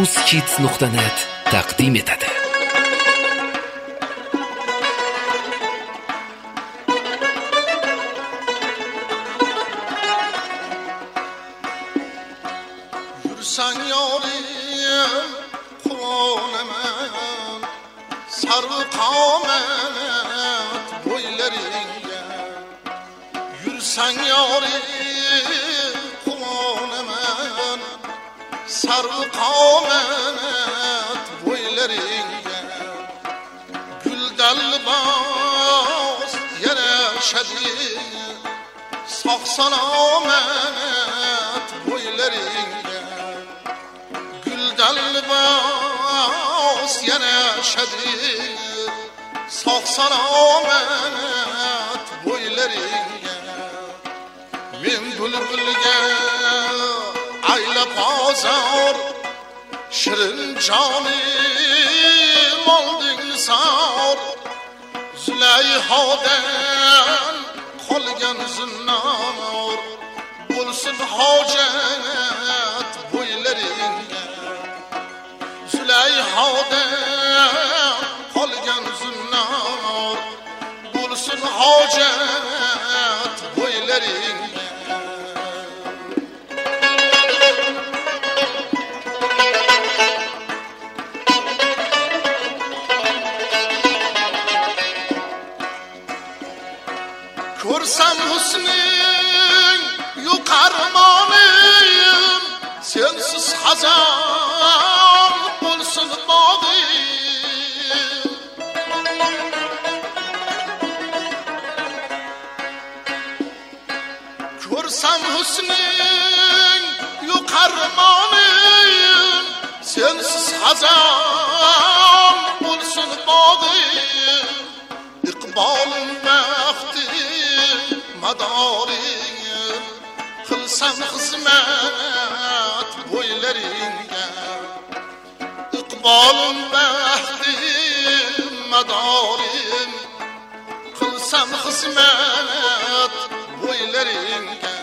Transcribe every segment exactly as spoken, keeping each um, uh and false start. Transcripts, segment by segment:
uzkids nuqta net taqdim etadi. Yursan yorim quvonaman, sarvi qomat bo'ylaringga. Yursan yorim quvonaman, sarvi qomat bo'ylaringga. Guldal libos yarashadi, sog' salomat bo'ylaringga. Guldal libos yarashadi, sog' salomat bo'ylaringga. Men bulbulga aylab hozir shirin jonim olding sor. Zulayhodan qolgan zinnor bo'lsin hojat bo'ylaringga. Zulayhodan qolgan zinnor bo'lsin hojat bo'ylaringga. Ko'rsam husning yo'q armonim, sensiz xazon bo'lsin bog'im. Ko'rsam husning yo'q armonim, sensiz xazon bo'lsin bog'im. Iqbolim baxtim madorim, qilsam xizmat bo'ylaringga. Iqbolim baxtim madorim, qilsam xizmat bo'ylaringga.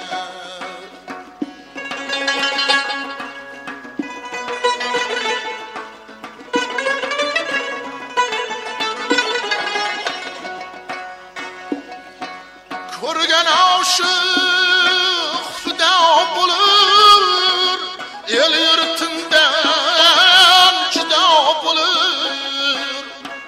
Ko'rgan oshiq fido bo'lur, el yurtimdan judo bo'lur.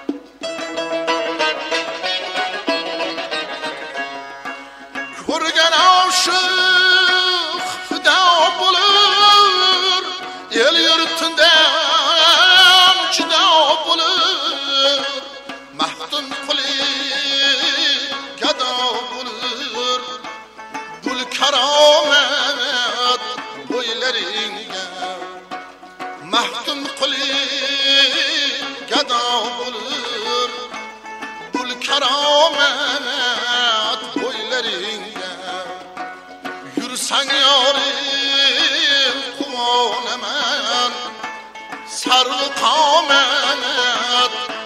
Ko'rgan oshiq fido bo'lur, el yurtimdan judo bo'lur. Mahtum qiling gado bo'lur, gul karomat bo'ylaringga. Mahtum qiling gado bo'lur, gul karomat bo'ylaringga. Yursang yorim quvonaman, sarvi qomat